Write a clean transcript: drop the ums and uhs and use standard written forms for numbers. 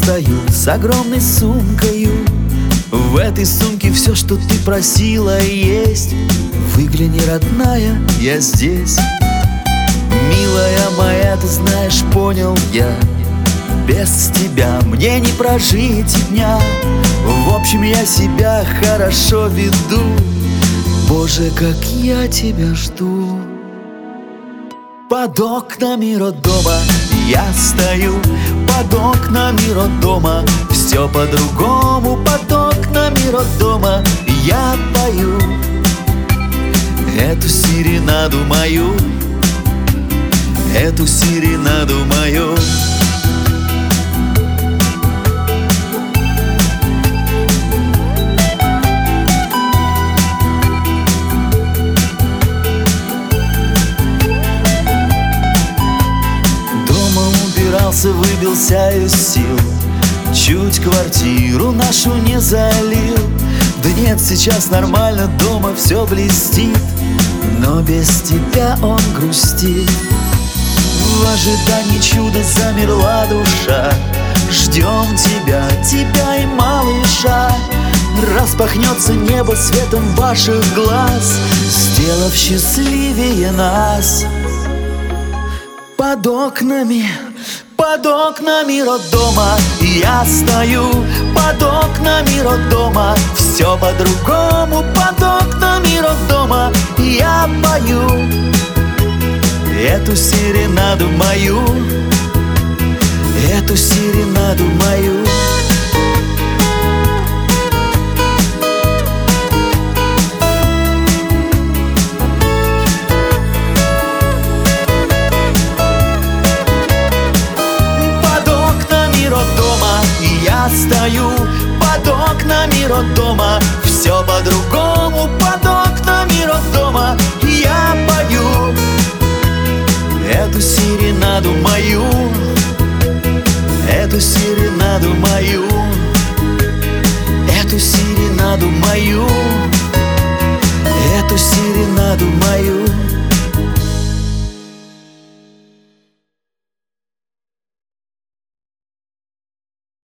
стою с огромной сумкою. В этой сумке все, что ты просила, есть. Выгляни, родная, я здесь. Милая моя, ты знаешь, понял я, без тебя мне не прожить и дня. В общем, я себя хорошо веду. Боже, как я тебя жду. Под окнами роддома я стою, под окнами роддома все по-другому. Под окнами роддома я пою эту серенаду мою, эту серенаду мою. Выбился из сил, чуть квартиру нашу не залил. Да нет, сейчас нормально, дома все блестит, но без тебя он грустит. В ожидании чуда замерла душа. Ждем тебя, тебя и малыша. Распахнется небо светом ваших глаз, сделав счастливее нас. Под окнами роддома я стою, под окнами роддома все по-другому. Под окнами роддома я пою эту серенаду мою, эту серенаду мою. Стою под окнами роддома, все по-другому. Под окнами роддома я пою эту серенаду мою, эту серенаду мою, эту серенаду мою, эту серенаду мою.